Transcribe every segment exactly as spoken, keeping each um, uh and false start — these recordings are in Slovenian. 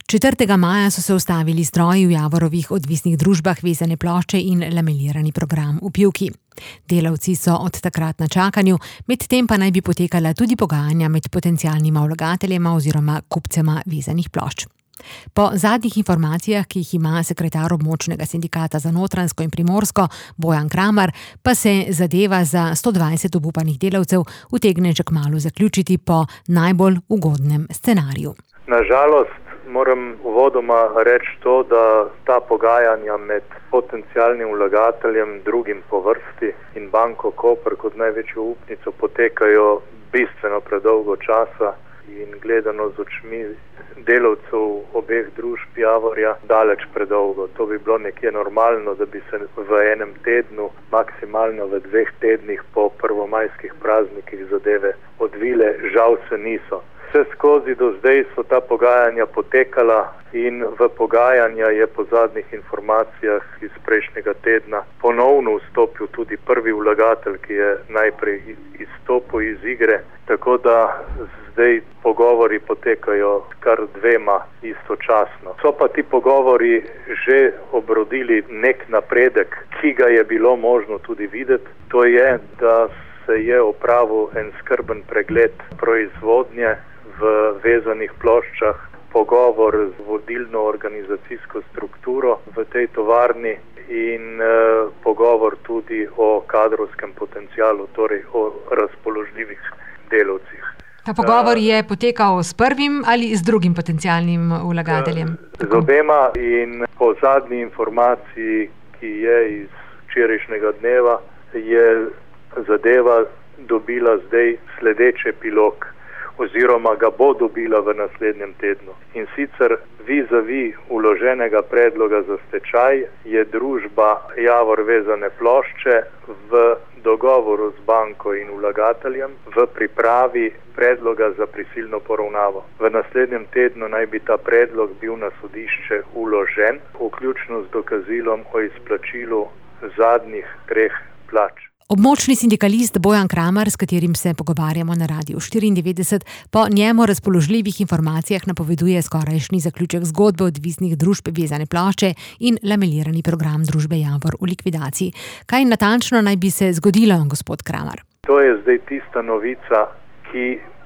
četrtega maja so se ustavili stroji v Javorovih odvisnih družbah vezane plošče in lamelirani program v Pivki. Delavci so od takrat na čakanju, medtem pa naj bi potekala tudi pogajanja med potencialnima vlagateljema oziroma kupcema vezanih plošč. Po zadnjih informacijah, ki jih ima sekretar območnega sindikata za Notranjsko in Primorsko Bojan Kramar, pa se zadeva za sto dvajset obupanih delavcev utegne že kmalu zaključiti po najbolj ugodnem scenariju. Na žalost moram uvodoma reči to, da ta pogajanja med potencialnim vlagateljem, drugim po vrsti in Banko Koper kot največjo upnico potekajo bistveno predolgo časa in gledano z očmi delavcev obeh družb Javorja daleč predolgo. To bi bilo nekje normalno, da bi se v enem tednu, maksimalno v dveh tednih po prvomajskih praznikih zadeve odvile, žal se niso. Vse skozi do zdaj so ta pogajanja potekala in v pogajanja je po zadnjih informacijah iz prejšnjega tedna ponovno vstopil tudi prvi vlagatelj, ki je najprej izstopil iz igre, tako da zdaj pogovori potekajo kar dvema istočasno. So pa ti pogovori že obrodili nek napredek, ki ga je bilo možno tudi videti. To je, da se je opravil en skrben pregled proizvodnje v vezanih ploščah, pogovor z vodilno organizacijsko strukturo v tej tovarni in e, pogovor tudi o kadrovskem potencialu, torej o razpoložljivih delavcih. Ta pogovor je potekal s prvim ali z drugim potencialnim vlagateljem? Z obema in po zadnji informaciji, ki je iz včerajšnjega dneva, je zadeva dobila zdaj sledeč epilog oziroma ga bo dobila v naslednjem tednu. In sicer vis-a-vis vloženega predloga za stečaj je družba Javor vezane plošče v dogovoru z banko in vlagateljem v pripravi predloga za prisilno poravnavo. V naslednjem tednu naj bi ta predlog bil na sodišče vložen, vključno z dokazilom o izplačilu zadnjih treh plač. Območni sindikalist Bojan Kramar, s katerim se pogovarjamo na Radiu štiriindevetdeset, po njemu razpoložljivih informacijah napoveduje skorajšnji zaključek zgodbe odvisnih družb vezane plošče in lamelirani program družbe Javor v likvidaciji. Kaj natančno naj bi se zgodilo, gospod Kramar? To je zdaj tista novica, ki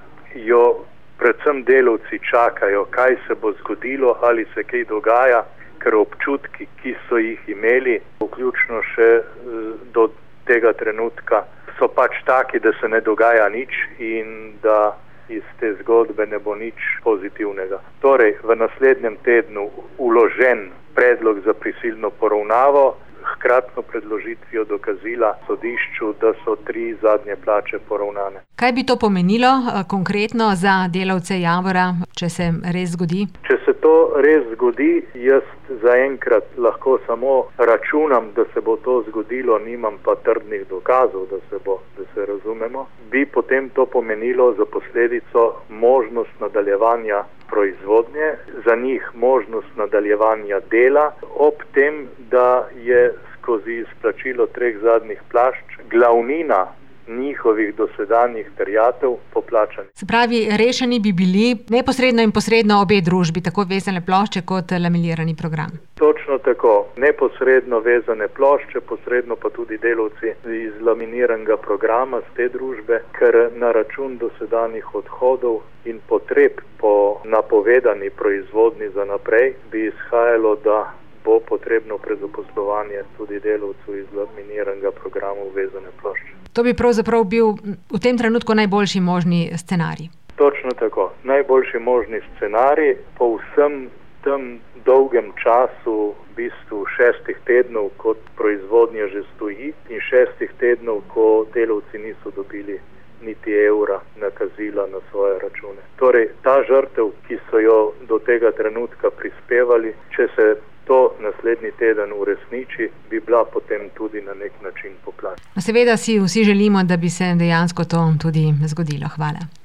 jo predvsem delavci čakajo, kaj se bo zgodilo, ali se kaj dogaja, ker občutki, ki so jih imeli, vključno še do tega trenutka, so pač taki, da se ne dogaja nič in da iz te zgodbe ne bo nič pozitivnega. Torej, v naslednjem tednu vložen predlog za prisilno poravnavo, hkratno predložitvijo dokazila sodišču, da so tri zadnje plače poravnane. Kaj bi to pomenilo konkretno za delavce Javora, če se res zgodi? Če se to res zgodi, jaz zaenkrat lahko samo računam, da se bo to zgodilo, nimam pa trdnih dokazov, da se bo, da se razumemo, bi potem to pomenilo za posledico možnost nadaljevanja proizvodnje, za njih možnost nadaljevanja dela, ob tem, da je skozi izplačilo treh zadnjih plašč glavnina njihovih dosedanjih terjatev poplačani. Se pravi, rešeni bi bili neposredno in posredno obe družbi, tako vezane plošče kot lamelirani program. Točno tako. Neposredno vezane plošče, posredno pa tudi delavci iz laminiranega programa z te družbe, ker na račun dosedanjih odhodov in potreb po napovedani proizvodni za naprej bi izhajalo, da bo potrebno prezaposlovanje tudi delavcev iz laminiranega programa vezane plošče. To bi pravzaprav bil v tem trenutku najboljši možni scenarij. Točno tako. Najboljši možni scenarij po vsem tem dolgem času, v bistvu šestih tednov, kot proizvodnja že stoji in šestih tednov, ko delavci niso dobili niti evra nakazila na svoje račune. Torej, ta žrtev, ki so jo do tega trenutka prispevali, če se to naslednji teden uresniči, bi bila potem tudi na nek način poplačana. Seveda si vsi želimo, da bi se dejansko to tudi zgodilo. Hvala.